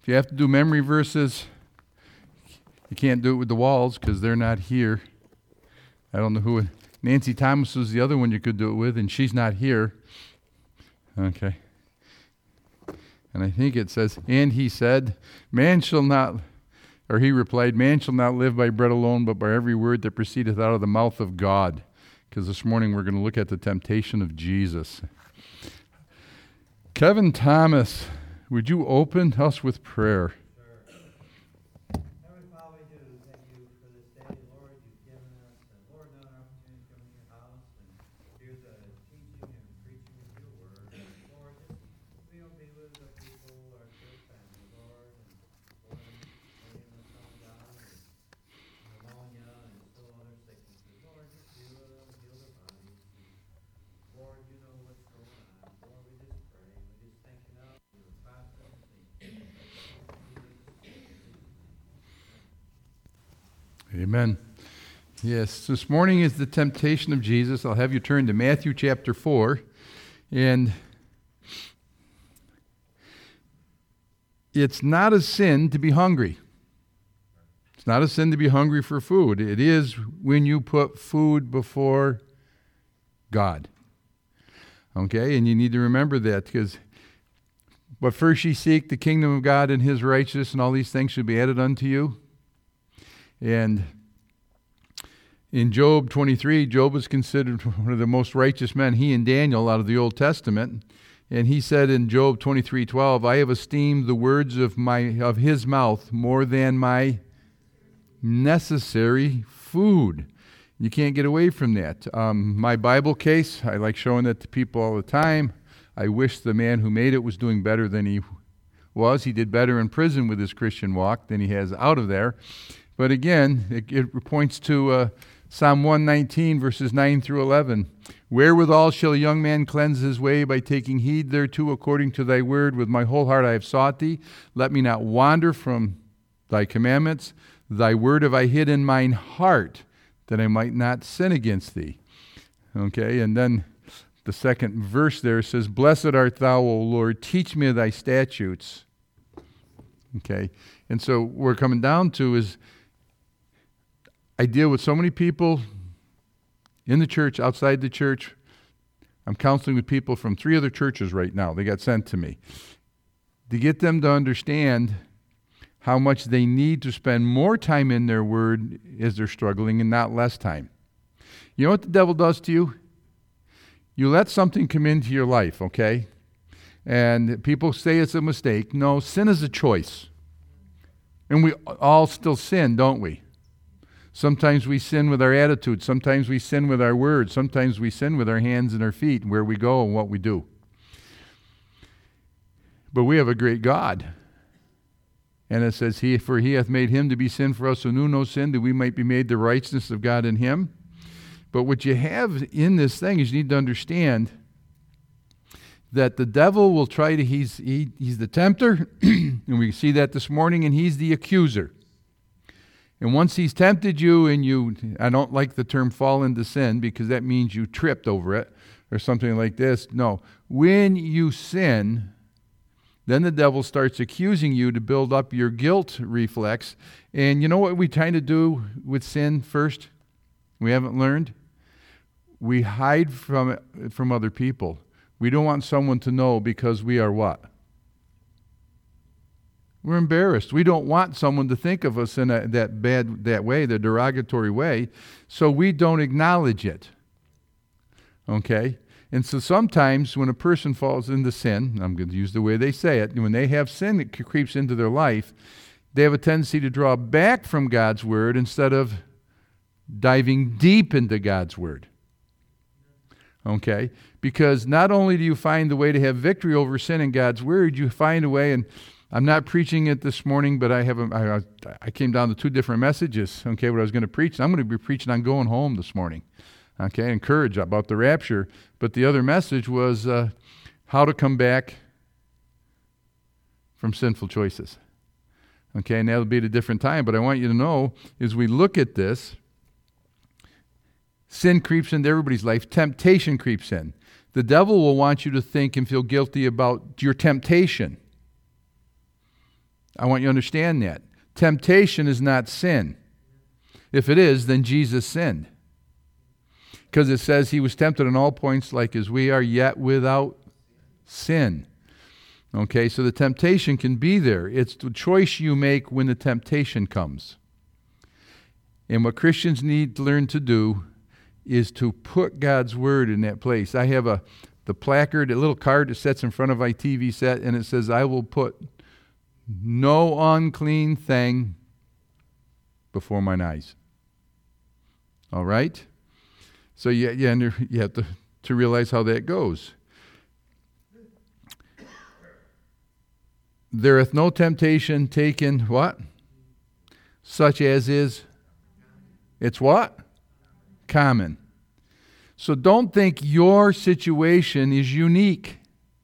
If you have to do memory verses, you can't do it with the walls because they're not here. I don't know who. Nancy Thomas was the other one you could do it with, and she's not here. Okay. And I think it says, and he said, man shall not, or he replied, man shall not live by bread alone, but by every word that proceedeth out of the mouth of God. Because this morning we're going to look at the temptation of Jesus. Kevin Thomas, would you open us with prayer? Heavenly Father, we do thank you for this day, Lord. You've given us, Lord, another opportunity to come to your house and hear the teaching and preaching of your word. Lord, just be with our people, our church family, Lord, and Lord, even the son of God and pneumonia and still other sicknesses. Lord, just heal them, heal their bodies. And Lord, you know what's going on. Lord, we just pray. We just thank you now for your process. Amen. Yes, this morning is the temptation of Jesus. I'll have you turn to Matthew chapter 4. And it's not a sin to be hungry. It's not a sin to be hungry for food. It is when you put food before God. Okay, and you need to remember that because, but first ye seek the kingdom of God and his righteousness, and all these things should be added unto you. And in Job 23, Job was considered one of the most righteous men, he and Daniel out of the Old Testament. And he said in Job 23:12, I have esteemed the words of his mouth more than my necessary food. You can't get away from that. My Bible case, I like showing that to people all the time. I wish the man who made it was doing better than he was. He did better in prison with his Christian walk than he has out of there. But again, it points to Psalm 119, verses 9 through 11. Wherewithal shall a young man cleanse his way? By taking heed thereto according to thy word. With my whole heart I have sought thee. Let me not wander from thy commandments. Thy word have I hid in mine heart, that I might not sin against thee. Okay, and then the second verse there says, Blessed art thou, O Lord, teach me thy statutes. Okay, and so what we're coming down to is, I deal with so many people in the church, outside the church. I'm counseling with people from 3 other churches right now. They got sent to me. To get them to understand how much they need to spend more time in their word as they're struggling and not less time. You know what the devil does to you? You let something come into your life, okay? And people say it's a mistake. No, sin is a choice. And we all still sin, don't we? Sometimes we sin with our attitude. Sometimes we sin with our words. Sometimes we sin with our hands and our feet, where we go and what we do. But we have a great God. And it says, For he hath made him to be sin for us who knew no sin, that we might be made the righteousness of God in him. But what you have in this thing is you need to understand that the devil will try to, he's the tempter, and we see that this morning, and he's the accuser. And once he's tempted you and I don't like the term fall into sin because that means you tripped over it or something like this. No, when you sin, then the devil starts accusing you to build up your guilt reflex. And you know what we try to do with sin first? We haven't learned? We hide from it from other people. We don't want someone to know because we are what? We're embarrassed. We don't want someone to think of us in that way, the derogatory way, so we don't acknowledge it. Okay? And so sometimes when a person falls into sin, I'm going to use the way they say it, when they have sin that creeps into their life, they have a tendency to draw back from God's word instead of diving deep into God's word. Okay? Because not only do you find the way to have victory over sin in God's word, you find a way, and I'm not preaching it this morning, but I came down to 2 different messages, okay, what I was going to preach. I'm going to be preaching on going home this morning, okay, encourage about the rapture. But the other message was how to come back from sinful choices. Okay, and that'll be at a different time, but I want you to know, as we look at this, sin creeps into everybody's life. Temptation creeps in. The devil will want you to think and feel guilty about your temptation. I want you to understand that. Temptation is not sin. If it is, then Jesus sinned. Because it says he was tempted in all points like as we are, yet without sin. Okay, so the temptation can be there. It's the choice you make when the temptation comes. And what Christians need to learn to do is to put God's word in that place. I have the placard, a little card that sits in front of my TV set, and it says, I will put no unclean thing before mine eyes. All right? So you have to realize how that goes. There hath no temptation taken, what? Such as is, it's what? Common. So don't think your situation is unique.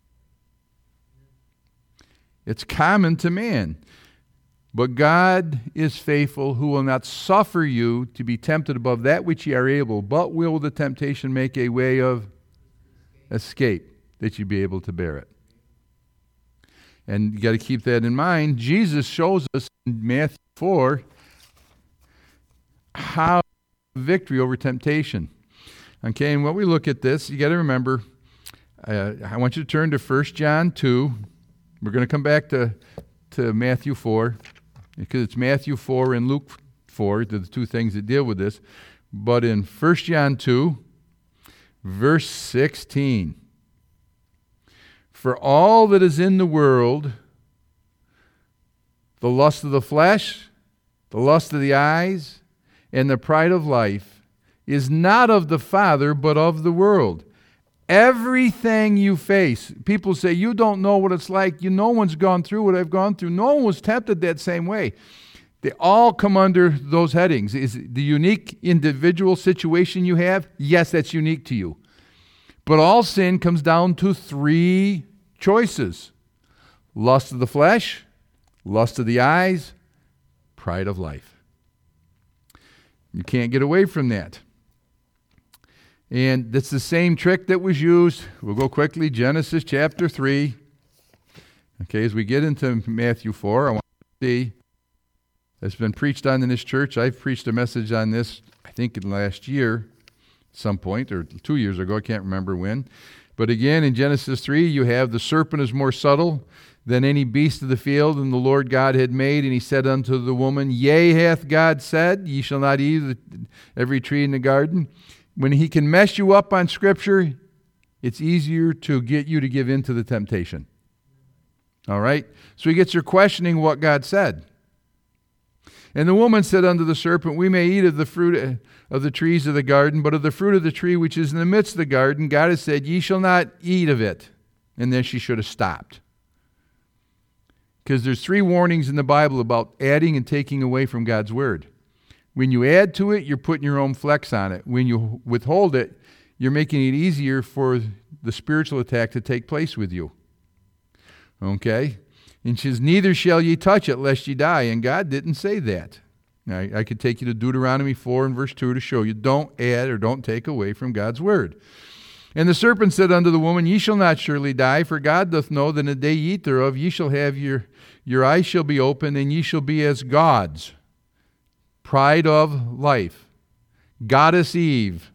It's common to man. But God is faithful, who will not suffer you to be tempted above that which ye are able, but will the temptation make a way of escape, that you be able to bear it. And you got to keep that in mind. Jesus shows us in Matthew 4 how victory over temptation. Okay, and when we look at this, you got to remember, I want you to turn to 1 John 2. We're going to come back to Matthew 4, because it's Matthew 4 and Luke 4, the two things that deal with this. But in 1 John 2, verse 16, for all that is in the world, the lust of the flesh, the lust of the eyes, and the pride of life, is not of the Father, but of the world. Everything you face, people say, you don't know what it's like. No one's gone through what I've gone through. No one was tempted that same way. They all come under those headings. Is the unique individual situation you have? Yes, that's unique to you. But all sin comes down to three choices: lust of the flesh, lust of the eyes, pride of life. You can't get away from that. And that's the same trick that was used. We'll go quickly. Genesis chapter 3. Okay, as we get into Matthew 4, I want to see, it's been preached on in this church. I've preached a message on this, I think, in last year, at some point, or 2 years ago. I can't remember when. But again, in Genesis 3, you have the serpent is more subtle than any beast of the field, and the Lord God had made. And he said unto the woman, Yea, hath God said, Ye shall not eat of every tree in the garden. When he can mess you up on Scripture, it's easier to get you to give in to the temptation. All right? So he gets her questioning what God said. And the woman said unto the serpent, We may eat of the fruit of the trees of the garden, but of the fruit of the tree which is in the midst of the garden, God has said, Ye shall not eat of it. And then she should have stopped. Because there's 3 warnings in the Bible about adding and taking away from God's word. When you add to it, you're putting your own flex on it. When you withhold it, you're making it easier for the spiritual attack to take place with you. Okay? And she says, Neither shall ye touch it, lest ye die. And God didn't say that. Now, I could take you to Deuteronomy 4 and verse 2 to show you, don't add or don't take away from God's word. And the serpent said unto the woman, Ye shall not surely die, for God doth know that in the day ye eat thereof, ye shall have your eyes shall be opened, and ye shall be as gods. Pride of life. Goddess Eve.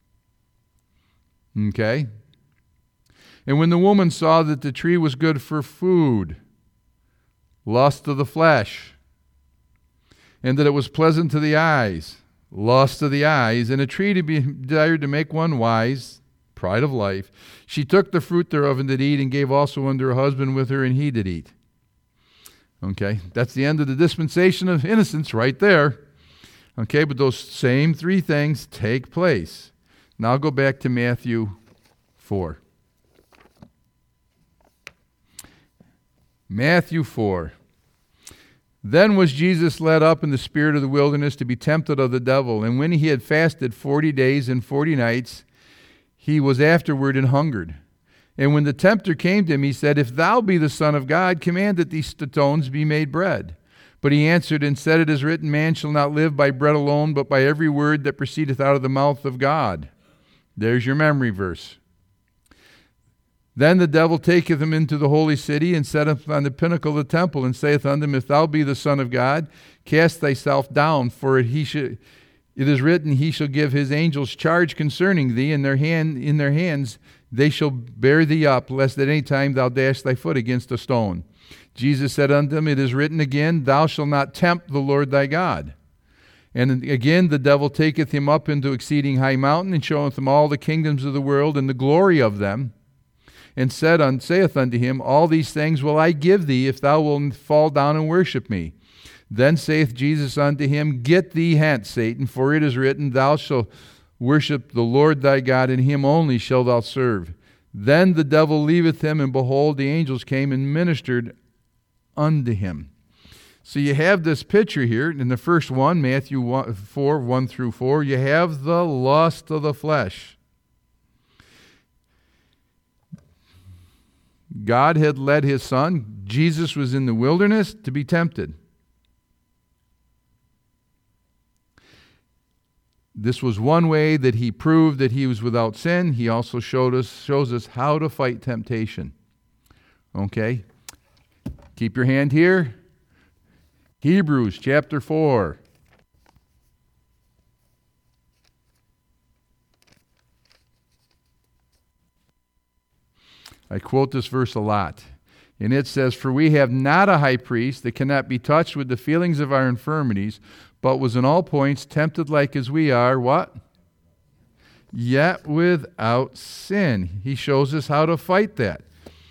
Okay? And when the woman saw that the tree was good for food, lust of the flesh, and that it was pleasant to the eyes, lust of the eyes, and a tree to be desired to make one wise, pride of life, she took the fruit thereof and did eat, and gave also unto her husband with her, and he did eat. Okay? That's the end of the dispensation of innocence right there. Okay, but those same 3 things take place. Now I'll go back to Matthew 4. Matthew 4. Then was Jesus led up in the spirit of the wilderness to be tempted of the devil. And when he had fasted 40 days and 40 nights, he was afterward and hungered. And when the tempter came to him, he said, If thou be the Son of God, command that these stones be made bread. But he answered and said, It is written, Man shall not live by bread alone, but by every word that proceedeth out of the mouth of God. There's your memory verse. Then the devil taketh him into the holy city, and setteth him on the pinnacle of the temple, and saith unto him, If thou be the Son of God, cast thyself down, for it is written, He shall give his angels charge concerning thee, in their hands they shall bear thee up, lest at any time thou dash thy foot against a stone. Jesus said unto him, It is written again, Thou shalt not tempt the Lord thy God. And again the devil taketh him up into exceeding high mountain, and showeth him all the kingdoms of the world and the glory of them, and saith unto him, All these things will I give thee, if thou wilt fall down and worship me. Then saith Jesus unto him, Get thee hence, Satan, for it is written, Thou shalt worship the Lord thy God, and him only shalt thou serve. Then the devil leaveth him, and behold, the angels came and ministered unto him. So you have this picture here in the first one, Matthew 4, 1 through 4. You have the lust of the flesh. God had led his son. Jesus was in the wilderness to be tempted. This was one way that he proved that he was without sin. He also shows us how to fight temptation. Okay? Keep your hand here. Hebrews chapter 4. I quote this verse a lot. And it says, For we have not a high priest that cannot be touched with the feelings of our infirmities, but was in all points tempted like as we are, what? Yet without sin. He shows us how to fight that.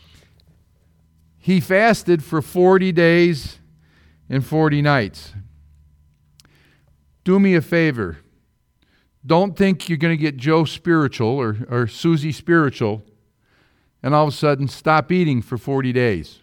He fasted for 40 days and 40 nights. Do me a favor. Don't think you're going to get Joe spiritual or Susie spiritual and all of a sudden stop eating for 40 days.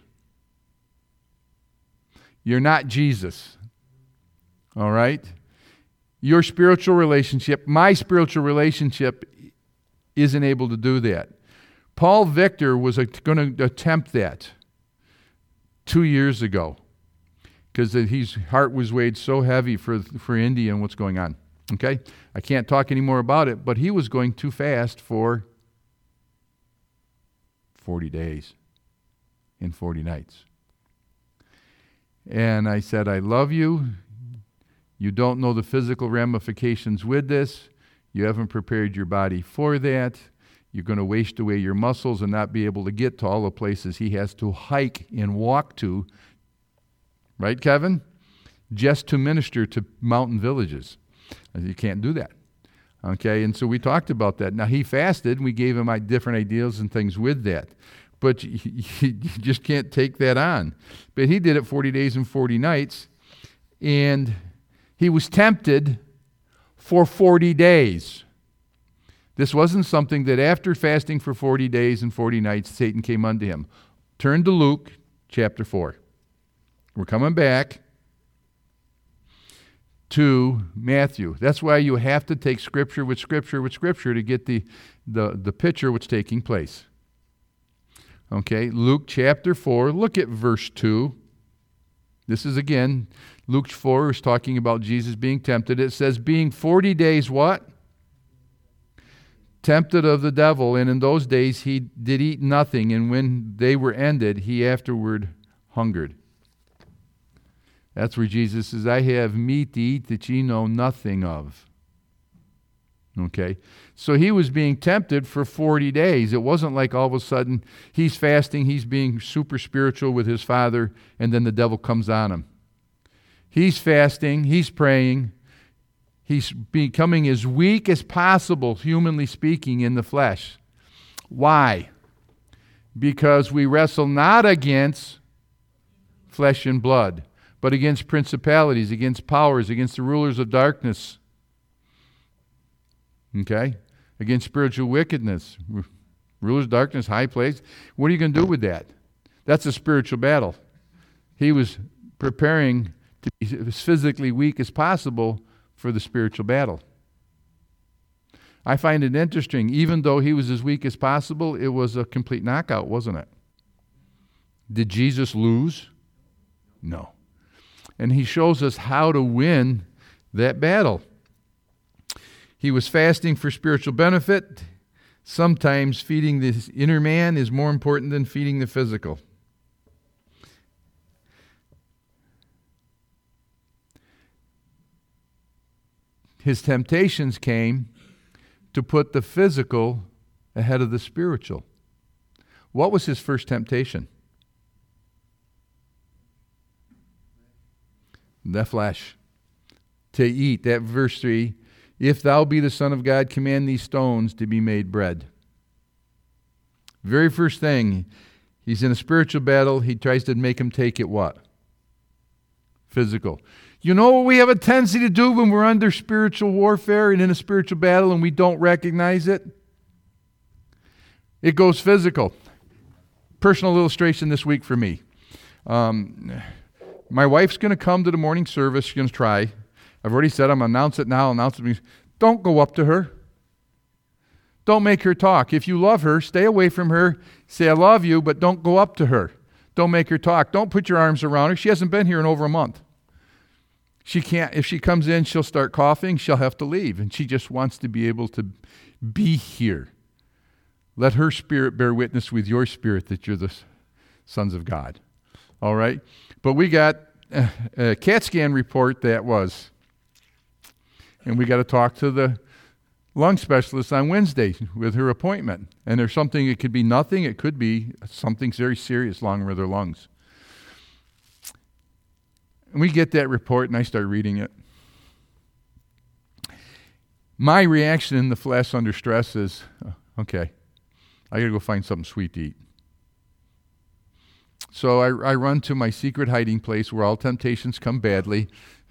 You're not Jesus. All right? Your spiritual relationship, my spiritual relationship, isn't able to do that. Paul Victor was going to attempt that 2 years ago because his heart was weighed so heavy for India and what's going on. Okay? I can't talk any more about it, but he was going too fast for 40 days and 40 nights. And I said, I love you. You don't know the physical ramifications with this. You haven't prepared your body for that. You're going to waste away your muscles and not be able to get to all the places he has to hike and walk to. Right, Kevin? Just to minister to mountain villages. You can't do that. Okay, and so we talked about that. Now, he fasted, and we gave him different ideas and things with that. But you just can't take that on. But he did it 40 days and 40 nights, and he was tempted for 40 days. This wasn't something that after fasting for 40 days and 40 nights, Satan came unto him. Turn to Luke chapter 4. We're coming back to Matthew. That's why you have to take Scripture with Scripture with Scripture to get the picture of what's taking place. Okay, Luke chapter 4, look at verse 2. This is again, Luke 4 is talking about Jesus being tempted. It says, being 40 days what? Tempted of the devil, and in those days he did eat nothing, and when they were ended, he afterward hungered. That's where Jesus says, I have meat to eat that ye know nothing of. Okay? So he was being tempted for 40 days. It wasn't like all of a sudden he's fasting, he's being super spiritual with his Father, and then the devil comes on him. He's fasting, he's praying, he's becoming as weak as possible, humanly speaking, in the flesh. Why? Because we wrestle not against flesh and blood, but against principalities, against powers, against the rulers of darkness. Okay? Against spiritual wickedness. Rulers of darkness, high place. What are you going to do with that? That's a spiritual battle. He was preparing to be as physically weak as possible for the spiritual battle. I find it interesting, even though he was as weak as possible, it was a complete knockout, wasn't it? Did Jesus lose? No. And he shows us how to win that battle. He was fasting for spiritual benefit. Sometimes feeding the inner man is more important than feeding the physical. His temptations came to put the physical ahead of the spiritual. What was his first temptation? The flesh. To eat. That verse 3, if thou be the Son of God, command these stones to be made bread. Very first thing, he's in a spiritual battle. He tries to make him take it what? Physical. You know what we have a tendency to do when we're under spiritual warfare and in a spiritual battle and we don't recognize it? It goes physical. Personal illustration this week for me. My wife's going to come to the morning service. She's going to try. I've already said I'm going to announce it now. Don't go up to her. Don't make her talk. If you love her, stay away from her. Say, I love you, but don't go up to her. Don't make her talk. Don't put your arms around her. She hasn't been here in over a month. She can't, if she comes in, she'll start coughing. She'll have to leave. And she just wants to be able to be here. Let her spirit bear witness with your spirit that you're the sons of God. All right? But we got a CAT scan report that was. And we got to talk to the lung specialist on Wednesday with her appointment. And there's something, it could be nothing, it could be something very serious wrong with her lungs. And we get that report and I start reading it. My reaction in the flesh under stress is, okay, I got to go find something sweet to eat. So I run to my secret hiding place where all temptations come badly.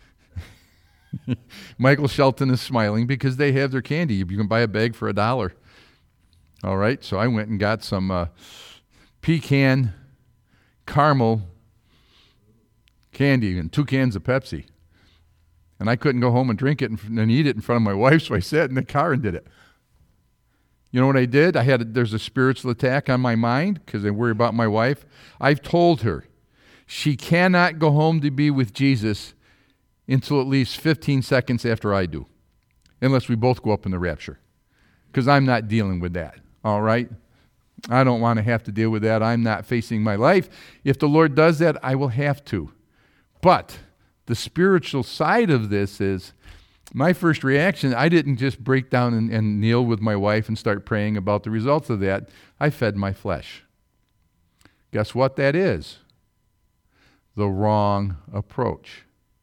Michael Shelton is smiling because they have their candy. You can buy a bag for $1. All right, so I went and got some pecan caramel candy and 2 cans of Pepsi. And I couldn't go home and drink it and eat it in front of my wife, so I sat in the car and did it. You know what I did? There's a spiritual attack on my mind because I worry about my wife. I've told her she cannot go home to be with Jesus until at least 15 seconds after I do, unless we both go up in the rapture, because I'm not dealing with that, all right? I don't want to have to deal with that. I'm not facing my life. If the Lord does that, I will have to. But the spiritual side of this is, my first reaction, I didn't just break down and kneel with my wife and start praying about the results of that. I fed my flesh. Guess what that is? The wrong approach.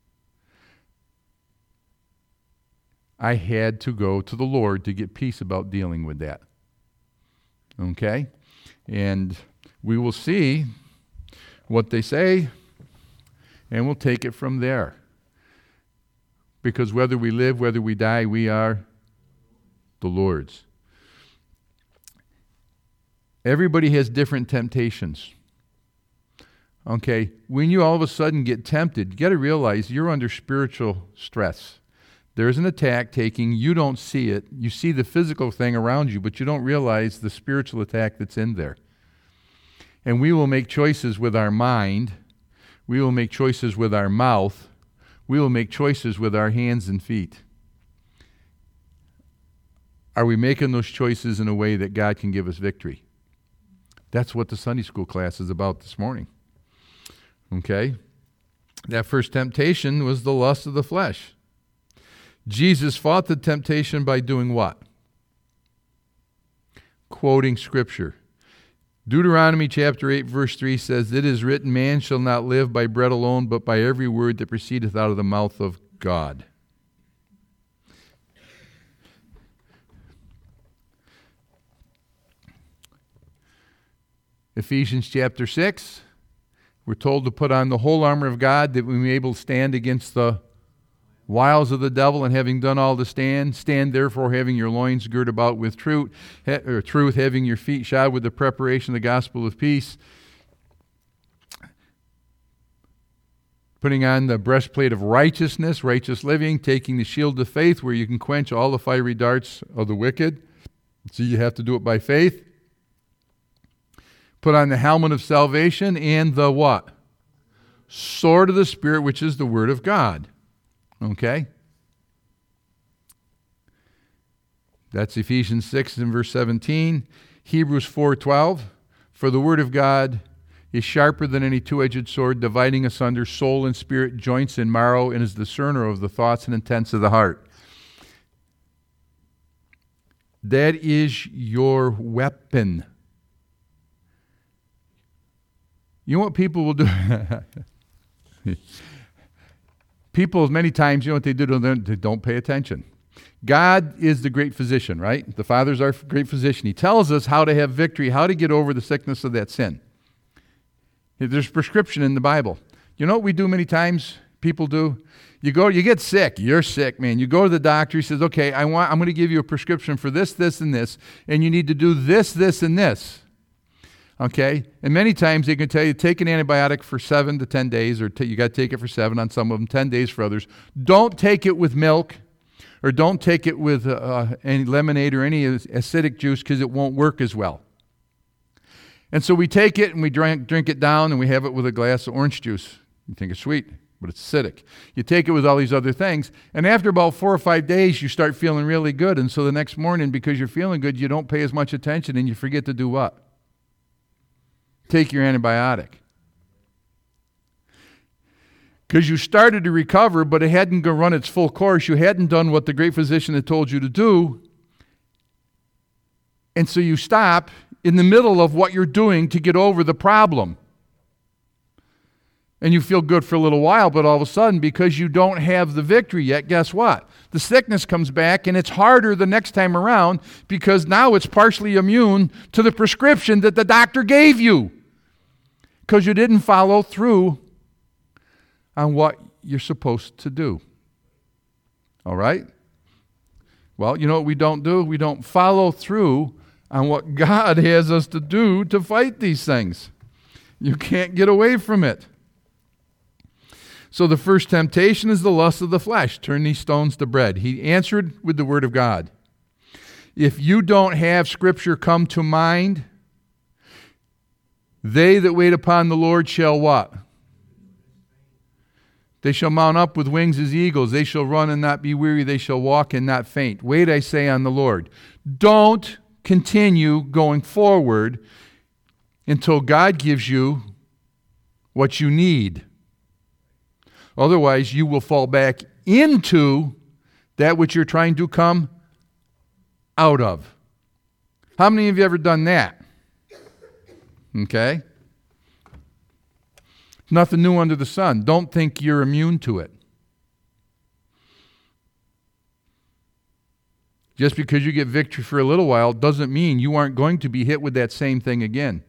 I had to go to the Lord to get peace about dealing with that. Okay? And we will see what they say, and we'll take it from there. Because whether we live, whether we die, we are the Lord's. Everybody has different temptations. Okay? When you all of a sudden get tempted, you got to realize you're under spiritual stress. There's an attack taking, you don't see it. You see the physical thing around you, but you don't realize the spiritual attack that's in there. And we will make choices with our mind. We will make choices with our mouth. We will make choices with our hands and feet. Are we making those choices in a way that God can give us victory? That's what the Sunday school class is about this morning. Okay? That first temptation was the lust of the flesh. Jesus fought the temptation by doing what? Quoting Scripture. Deuteronomy chapter 8 verse 3 says, "It is written, man shall not live by bread alone, but by every word that proceedeth out of the mouth of God." Ephesians chapter 6, we're told to put on the whole armor of God that we may be able to stand against the wiles of the devil, and having done all to stand, stand therefore having your loins girt about with truth, having your feet shod with the preparation of the gospel of peace, putting on the breastplate of righteousness, righteous living, taking the shield of faith where you can quench all the fiery darts of the wicked. So you have to do it by faith. Put on the helmet of salvation and the what? Sword of the Spirit, which is the word of God. Okay? That's Ephesians 6 and verse 17. Hebrews 4:12. For the word of God is sharper than any two-edged sword, dividing asunder soul and spirit, joints and marrow, and is discerner of the thoughts and intents of the heart. That is your weapon. You know what people will do? People, many times, you know what they do? They don't pay attention. God is the great physician, right? The Father's our great physician. He tells us how to have victory, how to get over the sickness of that sin. There's prescription in the Bible. You know what we do many times? People do? You get sick. You're sick, man. You go to the doctor. He says, okay, I'm going to give you a prescription for this, this, and this, and you need to do this, this, and this. Okay? And many times they can tell you, take an antibiotic for 7 to 10 days, or you got to take it for 7 on some of them, 10 days for others. Don't take it with milk, or don't take it with any lemonade or any acidic juice, because it won't work as well. And so we take it and we drink it down, and we have it with a glass of orange juice. You think it's sweet, but it's acidic. You take it with all these other things, and after about 4 or 5 days, you start feeling really good. And so the next morning, because you're feeling good, you don't pay as much attention, and you forget to do what? Take your antibiotic. Because you started to recover, but it hadn't run its full course. You hadn't done what the great physician had told you to do. And so you stop in the middle of what you're doing to get over the problem. And you feel good for a little while, but all of a sudden, because you don't have the victory yet, guess what? The sickness comes back, and it's harder the next time around, because now it's partially immune to the prescription that the doctor gave you, because you didn't follow through on what you're supposed to do. All right? Well, you know what we don't do? We don't follow through on what God has us to do to fight these things. You can't get away from it. So the first temptation is the lust of the flesh. Turn these stones to bread. He answered with the word of God. If you don't have Scripture come to mind, they that wait upon the Lord shall what? They shall mount up with wings as eagles. They shall run and not be weary. They shall walk and not faint. Wait, I say, on the Lord. Don't continue going forward until God gives you what you need. Otherwise, you will fall back into that which you're trying to come out of. How many of you ever done that? Okay? Nothing new under the sun. Don't think you're immune to it. Just because you get victory for a little while doesn't mean you aren't going to be hit with that same thing again.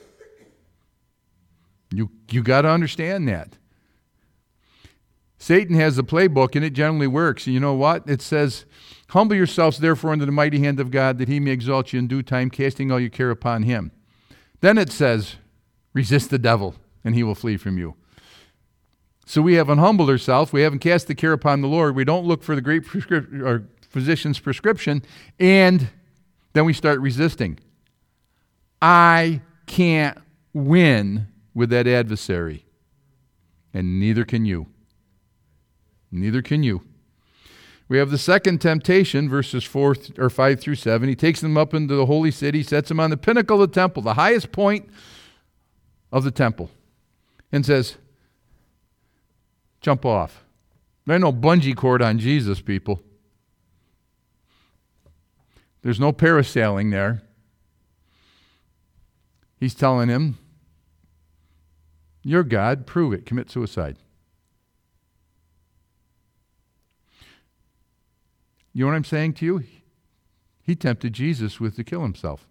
You got to understand that. Satan has a playbook, and it generally works. And you know what? It says, humble yourselves therefore under the mighty hand of God, that he may exalt you in due time, casting all your care upon him. Then it says, resist the devil, and he will flee from you. So we haven't humbled ourselves. We haven't cast the care upon the Lord. We don't look for the great physician's prescription, and then we start resisting. I can't win with that adversary, and neither can you. Neither can you. We have the second temptation, verses 5 through 7. He takes them up into the holy city, sets them on the pinnacle of the temple, the highest point of the temple, and says, jump off. There's no bungee cord on Jesus, people. There's no parasailing there. He's telling him, you're God, prove it, commit suicide. You know what I'm saying to you? He tempted Jesus to kill himself.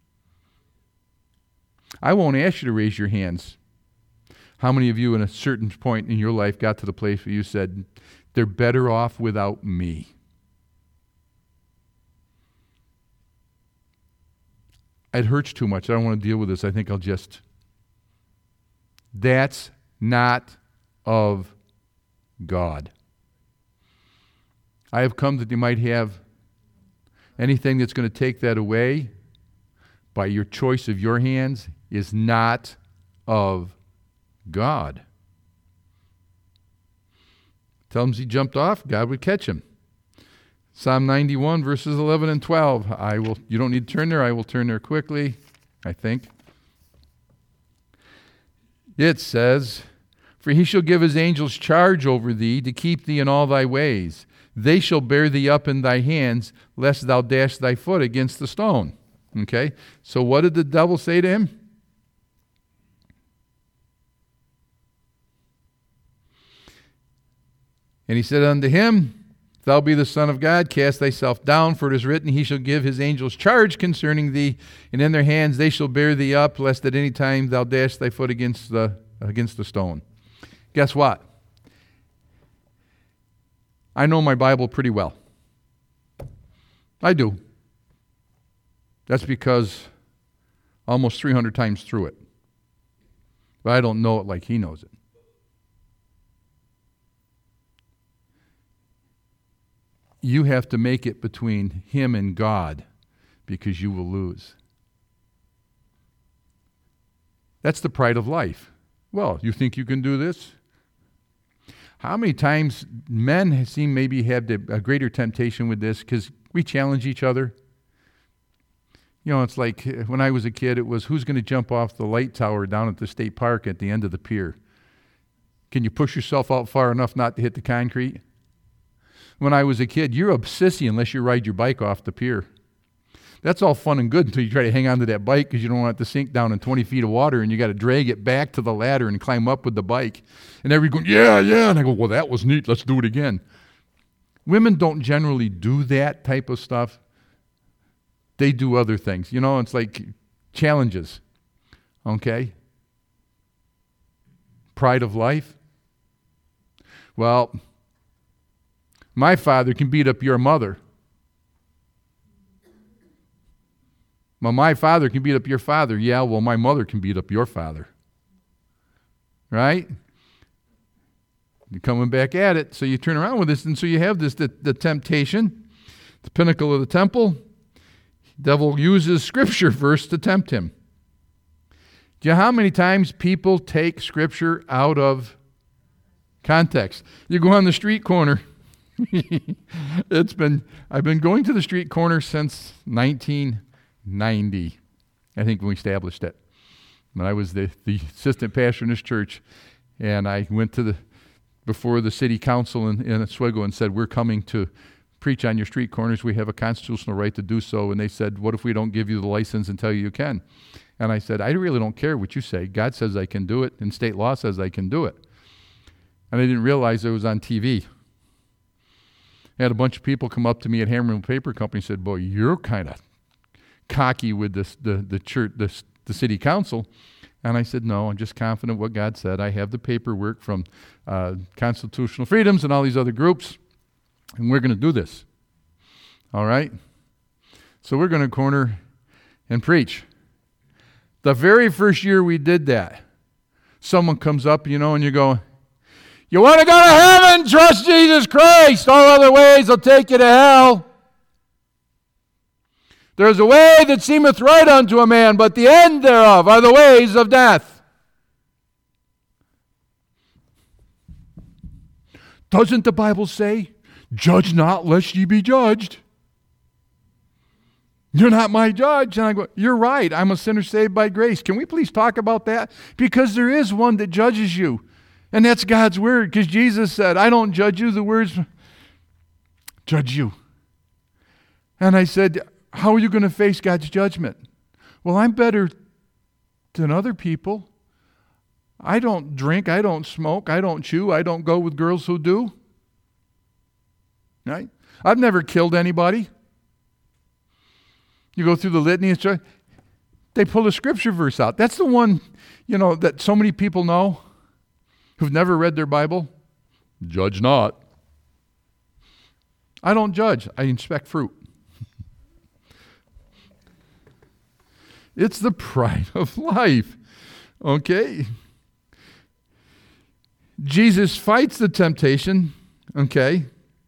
I won't ask you to raise your hands. How many of you in a certain point in your life got to the place where you said, they're better off without me? It hurts too much. I don't want to deal with this. I think I'll just... That's not of God. I have come that you might have anything that's going to take that away by your choice of your hands is not of God. Tell him he jumped off, God would catch him. Psalm 91, verses 11 and 12. You don't need to turn there. I will turn there quickly, I think. It says, "For he shall give his angels charge over thee, to keep thee in all thy ways. They shall bear thee up in thy hands, lest thou dash thy foot against the stone." Okay? So what did the devil say to him? And he said unto him, "If thou be the Son of God, cast thyself down, for it is written, He shall give his angels charge concerning thee, and in their hands they shall bear thee up, lest at any time thou dash thy foot against the stone." Guess what? I know my Bible pretty well. I do. That's because almost 300 times through it. But I don't know it like he knows it. You have to make it between him and God, because you will lose. That's the pride of life. Well, you think you can do this? How many times men seem maybe have a greater temptation with this because we challenge each other? You know, it's like when I was a kid, it was who's going to jump off the light tower down at the state park at the end of the pier? Can you push yourself out far enough not to hit the concrete? When I was a kid, you're a sissy unless you ride your bike off the pier. That's all fun and good until you try to hang on to that bike because you don't want it to sink down in 20 feet of water, and you got to drag it back to the ladder and climb up with the bike. And everybody's going, yeah. And I go, well, that was neat. Let's do it again. Women don't generally do that type of stuff. They do other things. You know, it's like challenges. Okay? Pride of life. Well, my father can beat up your mother. Well, my father can beat up your father. Yeah, well, my mother can beat up your father. Right? You're coming back at it. So you turn around with this, and so you have this, the temptation, the pinnacle of the temple. The devil uses Scripture verse to tempt him. Do you know how many times people take Scripture out of context? You go on the street corner. I've been going to the street corner since 1990, I think, when we established it. When I was the assistant pastor in this church, and I went before the city council in Oswego and said, "We're coming to preach on your street corners. We have a constitutional right to do so." And they said, "What if we don't give you the license and tell you can?" And I said, "I really don't care what you say. God says I can do it, and state law says I can do it." And I didn't realize it was on TV. I had a bunch of people come up to me at Hammerman Paper Company and said, "Boy, you're kind of cocky with the church, the city council." And I said, "No, I'm just confident what God said. I have the paperwork from Constitutional Freedoms and all these other groups, and we're going to do this." All right? So we're going to corner and preach. The very first year we did that, someone comes up, and you go, "You want to go to heaven? Trust Jesus Christ. All other ways will take you to hell. There's a way that seemeth right unto a man, but the end thereof are the ways of death." Doesn't the Bible say, "Judge not, lest ye be judged"? You're not my judge. And I go, you're right. I'm a sinner saved by grace. Can we please talk about that? Because there is one that judges you. And that's God's word. Because Jesus said, "I don't judge you. The words judge you." And I said, "How are you going to face God's judgment?" "Well, I'm better than other people. I don't drink. I don't smoke. I don't chew. I don't go with girls who do. Right? I've never killed anybody." You go through the litany, they pull a Scripture verse out. That's the one, that so many people know who've never read their Bible. "Judge not." I don't judge. I inspect fruit. It's the pride of life. Okay? Jesus fights the temptation. Okay?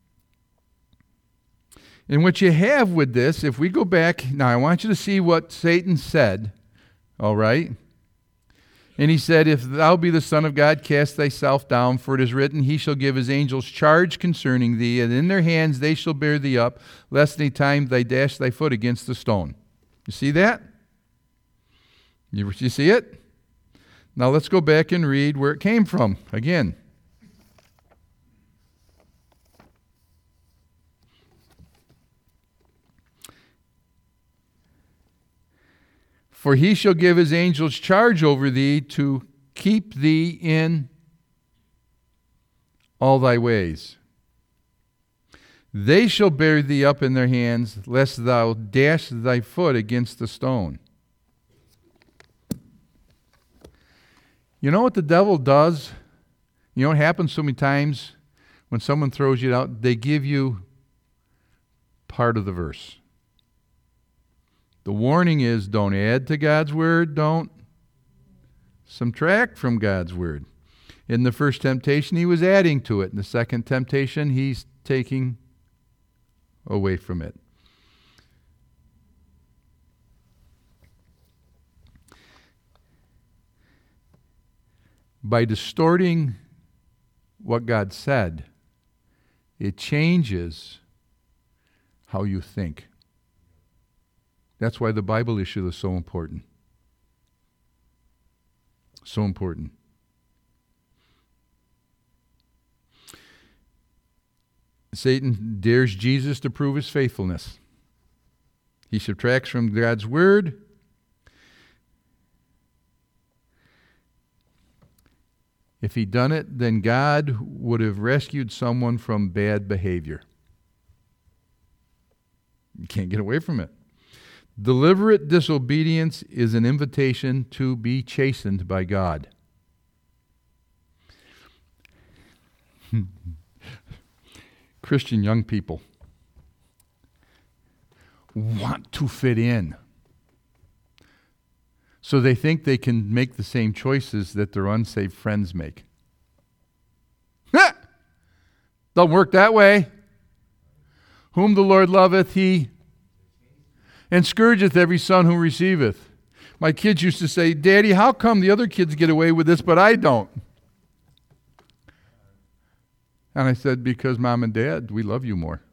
And what you have with this, if we go back, now I want you to see what Satan said. All right? And he said, if thou be the Son of God, cast thyself down, for it is written, he shall give his angels charge concerning thee, and in their hands they shall bear thee up, lest any time thou dash thy foot against the stone. You see that? You see it? Now let's go back and read where it came from again. For he shall give his angels charge over thee to keep thee in all thy ways. They shall bear thee up in their hands, lest thou dash thy foot against the stone. You know what the devil does? You know what happens so many times when someone throws you out? They give you part of the verse. The warning is, don't add to God's word, don't subtract from God's word. In the first temptation, he was adding to it. In the second temptation, he's taking away from it. By distorting what God said, it changes how you think. That's why the Bible issue is so important. So important. Satan dares Jesus to prove his faithfulness. He subtracts from God's word. If he'd done it, then God would have rescued someone from bad behavior. You can't get away from it. Deliberate disobedience is an invitation to be chastened by God. Christian young people want to fit in. So they think they can make the same choices that their unsaved friends make. Don't work that way. Whom the Lord loveth, he and scourgeth every son who receiveth. My kids used to say, Daddy, how come the other kids get away with this, but I don't? And I said, because Mom and Dad, we love you more.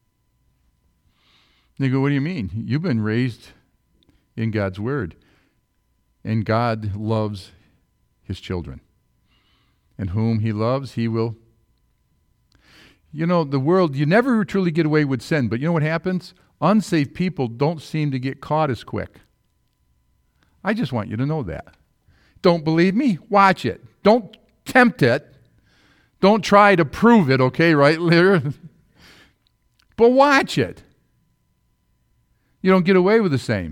And they go, what do you mean? You've been raised in God's word. And God loves his children. And whom he loves, he will. You know, the world, you never truly get away with sin, but you know what happens? Unsaved people don't seem to get caught as quick. I just want you to know that. Don't believe me? Watch it. Don't tempt it. Don't try to prove it, okay, right, Lear? But watch it. You don't get away with the same.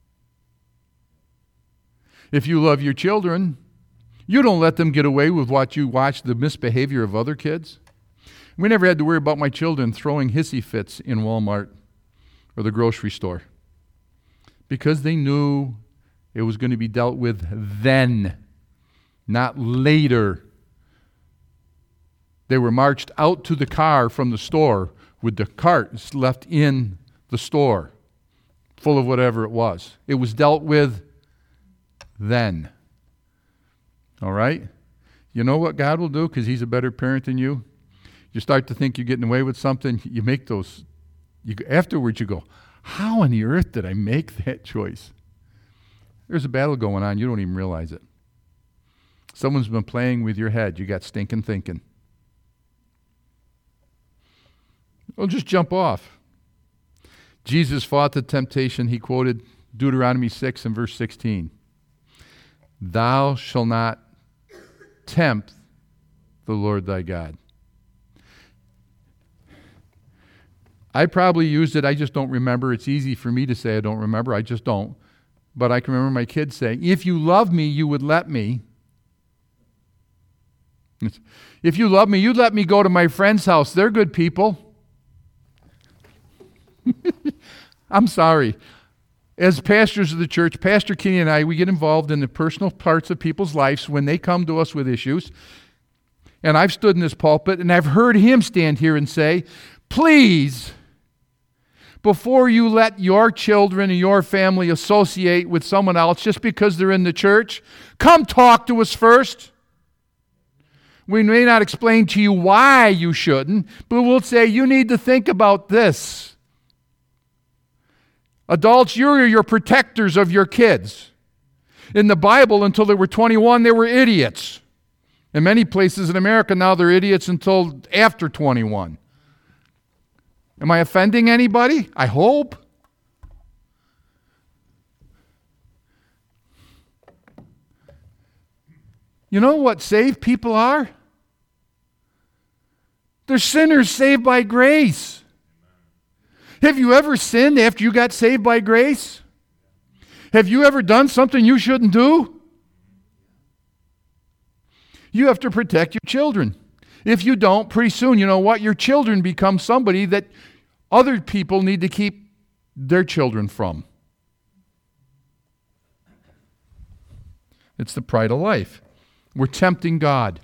If you love your children, you don't let them get away with what you watch, the misbehavior of other kids. We never had to worry about my children throwing hissy fits in Walmart or the grocery store, because they knew it was going to be dealt with then, not later. They were marched out to the car from the store with the carts left in the store, full of whatever it was. It was dealt with then. All right? You know what God will do because he's a better parent than you? You start to think you're getting away with something, you make those. Afterwards you go, how on the earth did I make that choice? There's a battle going on. You don't even realize it. Someone's been playing with your head. You got stinking thinking. Well, just jump off. Jesus fought the temptation. He quoted Deuteronomy 6 and verse 16. Thou shalt not tempt the Lord thy God. I probably used it, I just don't remember. It's easy for me to say I don't remember, I just don't. But I can remember my kids saying, if you love me, you would let me. If you love me, you'd let me go to my friend's house. They're good people. I'm sorry. As pastors of the church, Pastor Kenny and I, we get involved in the personal parts of people's lives when they come to us with issues. And I've stood in this pulpit and I've heard him stand here and say, please before you let your children and your family associate with someone else just because they're in the church, come talk to us first. We may not explain to you why you shouldn't, but we'll say you need to think about this. Adults, you're your protectors of your kids. In the Bible, until they were 21, they were idiots. In many places in America now, they're idiots until after 21. Am I offending anybody? I hope. You know what saved people are? They're sinners saved by grace. Have you ever sinned after you got saved by grace? Have you ever done something you shouldn't do? You have to protect your children. If you don't, pretty soon, you know what? Your children become somebody that other people need to keep their children from. It's the pride of life. We're tempting God.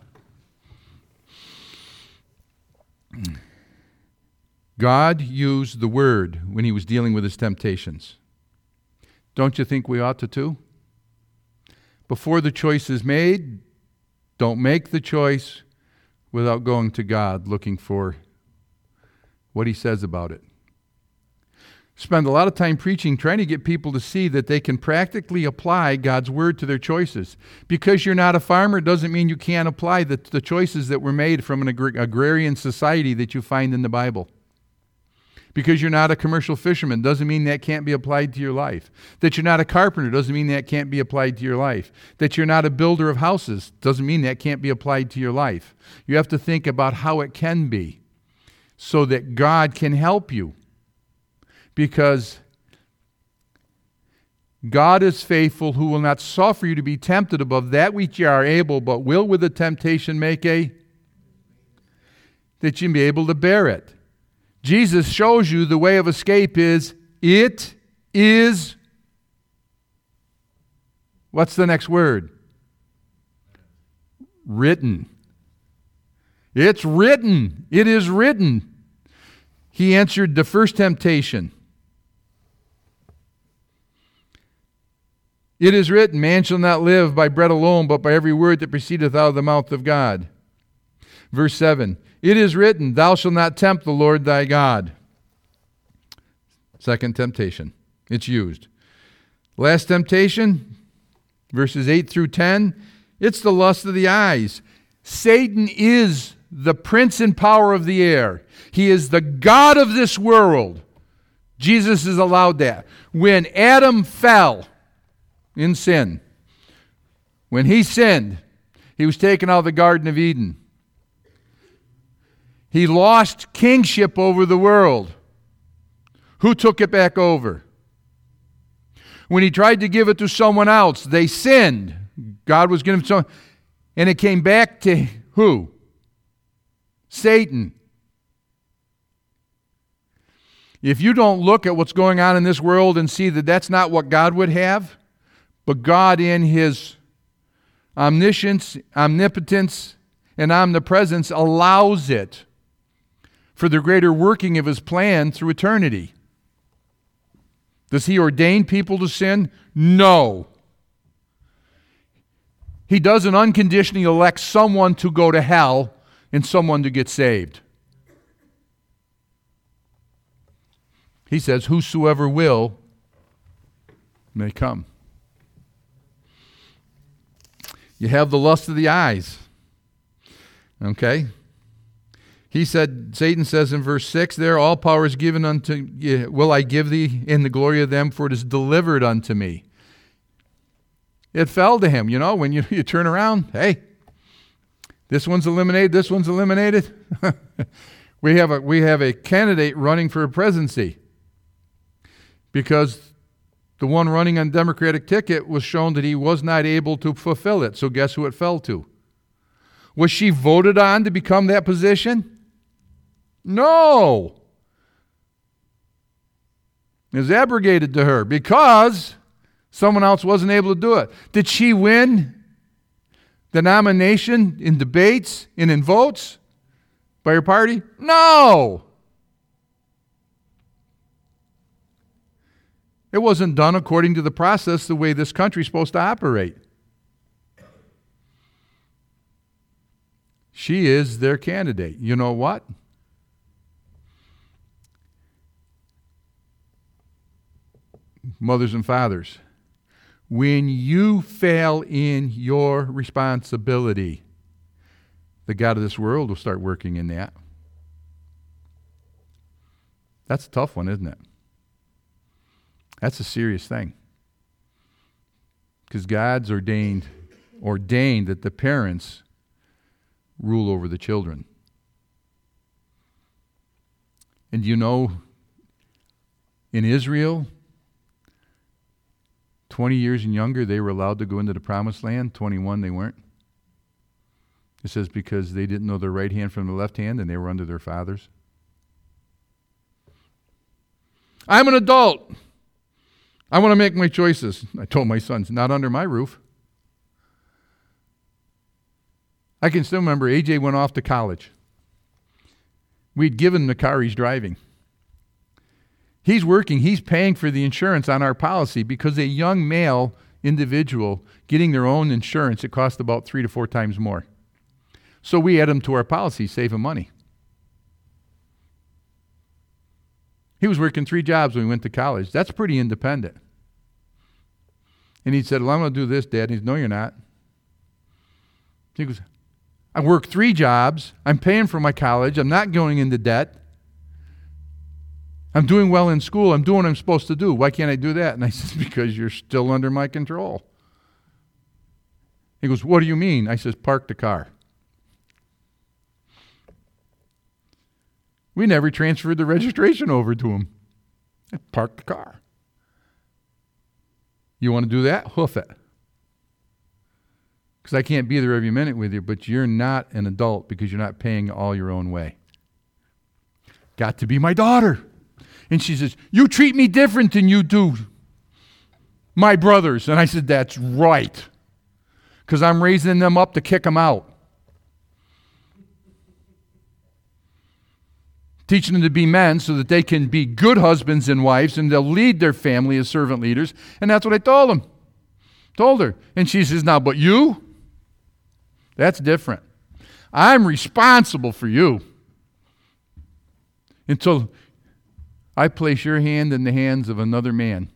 God used the word when he was dealing with his temptations. Don't you think we ought to too? Before the choice is made, don't make the choice without going to God looking for what he says about it. Spend a lot of time preaching, trying to get people to see that they can practically apply God's word to their choices. Because you're not a farmer doesn't mean you can't apply the choices that were made from an agrarian society that you find in the Bible. Because you're not a commercial fisherman doesn't mean that can't be applied to your life. That you're not a carpenter doesn't mean that can't be applied to your life. That you're not a builder of houses doesn't mean that can't be applied to your life. You have to think about how it can be so that God can help you. Because God is faithful, who will not suffer you to be tempted above that which you are able, but will with the temptation make that you be able to bear it. Jesus shows you the way of escape is, it is, what's the next word? Written. It's written. It is written. He answered the first temptation. It is written, man shall not live by bread alone, but by every word that proceedeth out of the mouth of God. Verse 7, it is written, thou shalt not tempt the Lord thy God. Second temptation. It's used. Last temptation, verses 8 through 10, it's the lust of the eyes. Satan is the prince and power of the air. He is the god of this world. Jesus is allowed that. When Adam fell in sin, when he sinned, he was taken out of the Garden of Eden. He lost kingship over the world. Who took it back over? When he tried to give it to someone else, they sinned. God was giving it to someone, and it came back to who? Satan. If you don't look at what's going on in this world and see that that's not what God would have, but God in his omniscience, omnipotence, and omnipresence allows it for the greater working of his plan through eternity. Does he ordain people to sin? No. He doesn't unconditionally elect someone to go to hell and someone to get saved. He says, whosoever will may come. You have the lust of the eyes. Okay? He said, Satan says in verse 6 there, all power is given unto you, will I give thee in the glory of them, for it is delivered unto me. It fell to him. You know, when you turn around, hey, this one's eliminated, this one's eliminated. we have a candidate running for a presidency because the one running on Democratic ticket was shown that he was not able to fulfill it. So guess who it fell to? Was she voted on to become that position? No. It was abrogated to her because someone else wasn't able to do it. Did she win the nomination in debates and in votes by her party? No. It wasn't done according to the process the way this country's supposed to operate. She is their candidate. You know what? Mothers and fathers, when you fail in your responsibility, the God of this world will start working in that. That's a tough one, isn't it? That's a serious thing. Because God's ordained that the parents rule over the children. And you know, in Israel, 20 years and younger, they were allowed to go into the promised land. 21, they weren't. It says because they didn't know their right hand from the left hand and they were under their fathers. I'm an adult. I want to make my choices. I told my sons, not under my roof. I can still remember AJ went off to college. We'd given him the car he's driving. He's working. He's paying for the insurance on our policy because a young male individual getting their own insurance, it cost about 3 to 4 times more. So we add him to our policy, save him money. He was working 3 jobs when he went to college. That's pretty independent. And he said, well, I'm going to do this, Dad. And he said, no, you're not. He goes, I work 3 jobs. I'm paying for my college. I'm not going into debt. I'm doing well in school. I'm doing what I'm supposed to do. Why can't I do that? And I said, because you're still under my control. He goes, what do you mean? I says, park the car. We never transferred the registration over to him. I parked the car. You want to do that? Hoof it. Because I can't be there every minute with you, but you're not an adult because you're not paying all your own way. Got to be my daughter. And she says, you treat me different than you do my brothers. And I said, that's right. Because I'm raising them up to kick them out. Teaching them to be men so that they can be good husbands and wives and they'll lead their family as servant leaders. And that's what I told them. Told her. And she says, now, but you? That's different. I'm responsible for you. Until I place your hand in the hands of another man.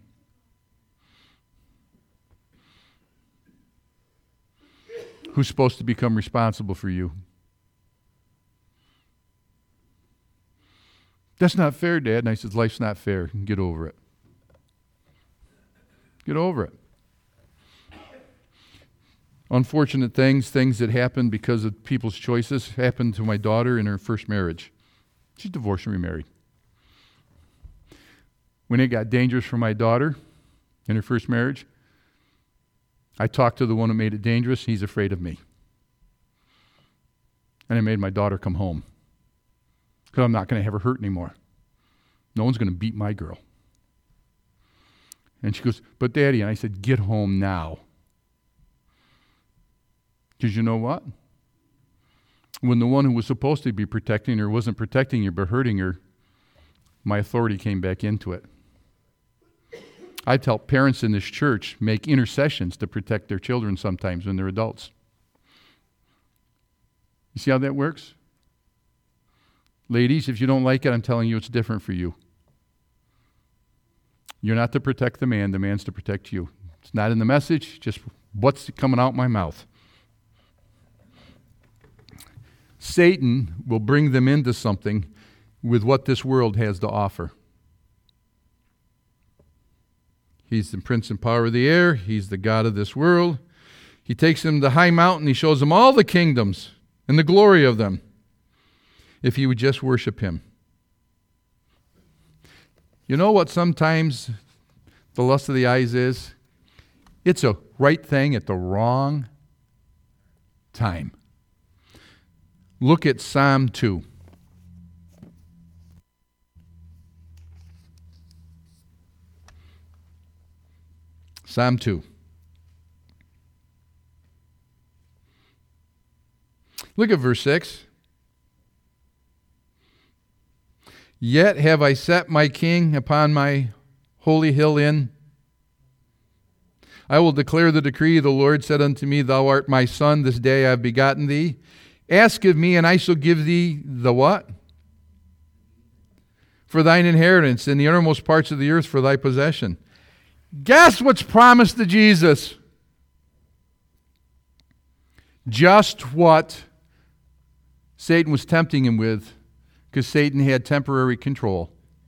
Who's supposed to become responsible for you. That's not fair, Dad. And I said, life's not fair. Get over it. Get over it. Unfortunate things that happened because of people's choices, happened to my daughter in her first marriage. She's divorced and remarried. When it got dangerous for my daughter in her first marriage, I talked to the one who made it dangerous. He's afraid of me. And I made my daughter come home. Because I'm not going to have her hurt anymore. No one's going to beat my girl. And she goes, but Daddy, and I said, get home now. Because you know what? When the one who was supposed to be protecting her wasn't protecting her but hurting her, my authority came back into it. I've helped parents in this church make intercessions to protect their children sometimes when they're adults. You see how that works? Ladies, if you don't like it, I'm telling you it's different for you. You're not to protect the man's to protect you. It's not in the message, just what's coming out my mouth. Satan will bring them into something with what this world has to offer. He's the prince and power of the air. He's the God of this world. He takes them to the high mountain. He shows them all the kingdoms and the glory of them. If you would just worship him. You know what sometimes the lust of the eyes is? It's a right thing at the wrong time. Look at Psalm 2. Psalm 2. Look at verse 6. Yet have I set my king upon my holy hill Inn? I will declare the decree. The Lord said unto me, Thou art my son, this day I have begotten thee. Ask of me, and I shall give thee the what? For thine inheritance, in the uttermost parts of the earth for thy possession. Guess what's promised to Jesus? Just what Satan was tempting him with, because Satan had temporary control.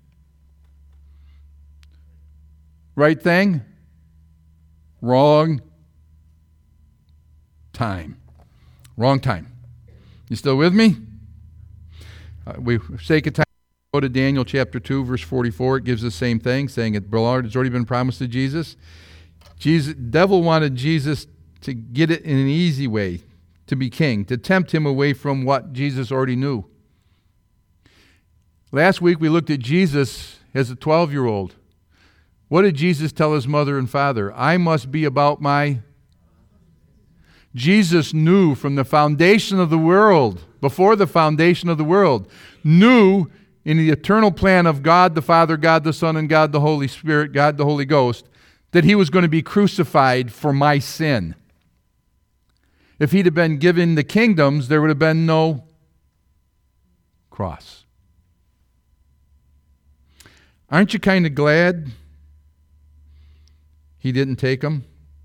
Right thing? Wrong time. Wrong time. You still with me? We for sake of time, go to Daniel chapter 2, verse 44. It gives the same thing, saying it has already been promised to Jesus. Devil wanted Jesus to get it in an easy way, to be king, to tempt him away from what Jesus already knew. Last week we looked at Jesus as a 12-year-old. What did Jesus tell his mother and father? I must be about my... Jesus knew from the foundation of the world, before the foundation of the world, knew in the eternal plan of God the Father, God the Son, and God the Holy Spirit, God the Holy Ghost, that he was going to be crucified for my sin. If he'd have been given the kingdoms, there would have been no cross. Aren't you kind of glad he didn't take them?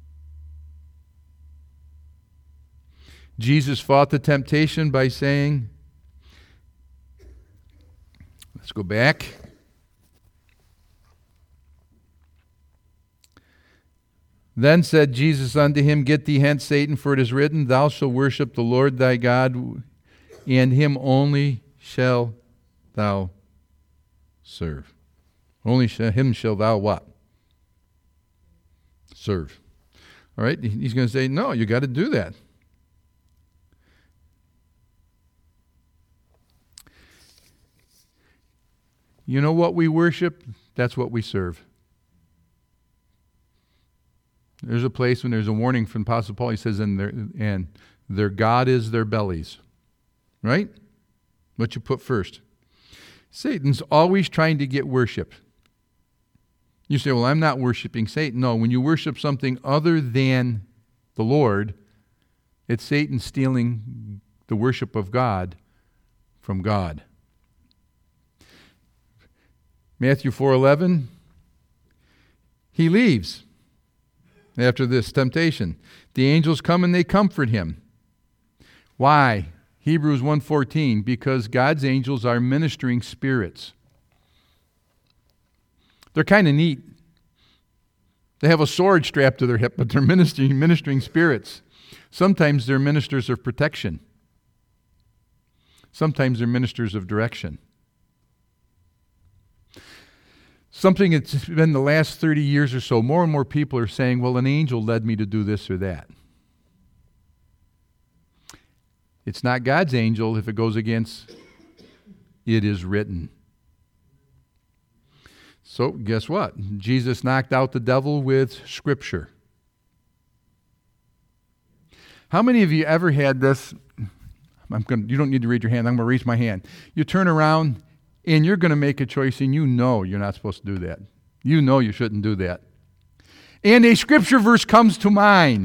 Jesus fought the temptation by saying, let's go back. Then said Jesus unto him, Get thee hence, Satan, for it is written, Thou shalt worship the Lord thy God, and him only shall thou serve. Only him shall thou what? Serve. All right, he's going to say, no, you got to do that. You know what we worship? That's what we serve. There's a place when there's a warning from Apostle Paul. He says, and their God is their bellies. Right? What you put first. Satan's always trying to get worship. You say, well, I'm not worshiping Satan. No, when you worship something other than the Lord, it's Satan stealing the worship of God from God. Matthew 4:11, he leaves after this temptation. The angels come and they comfort him. Why? Hebrews 1:14, because God's angels are ministering spirits. They're kind of neat. They have a sword strapped to their hip, but they're ministering spirits. Sometimes they're ministers of protection. Sometimes they're ministers of direction. Something that's been the last 30 years or so, more and more people are saying, well, an angel led me to do this or that. It's not God's angel if it goes against, it is written. So guess what? Jesus knocked out the devil with Scripture. How many of you ever had this? You don't need to raise your hand. I'm going to raise my hand. You turn around and you're going to make a choice and you know you're not supposed to do that. You know you shouldn't do that. And a Scripture verse comes to mind.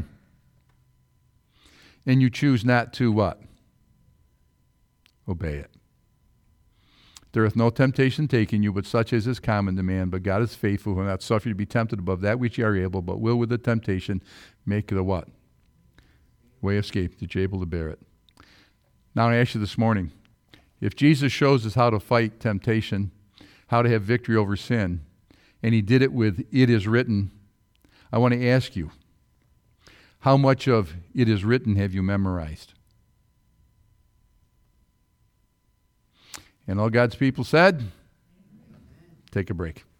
And you choose not to what? Obey it. There hath no temptation taken you, but such as is common to man. But God is faithful, who will not suffer you to be tempted above that which ye are able, but will with the temptation make the what? Way of escape, that you're able to bear it. Now I ask you this morning, if Jesus shows us how to fight temptation, how to have victory over sin, and he did it with it is written, I want to ask you, how much of it is written have you memorized? And all God's people said, take a break.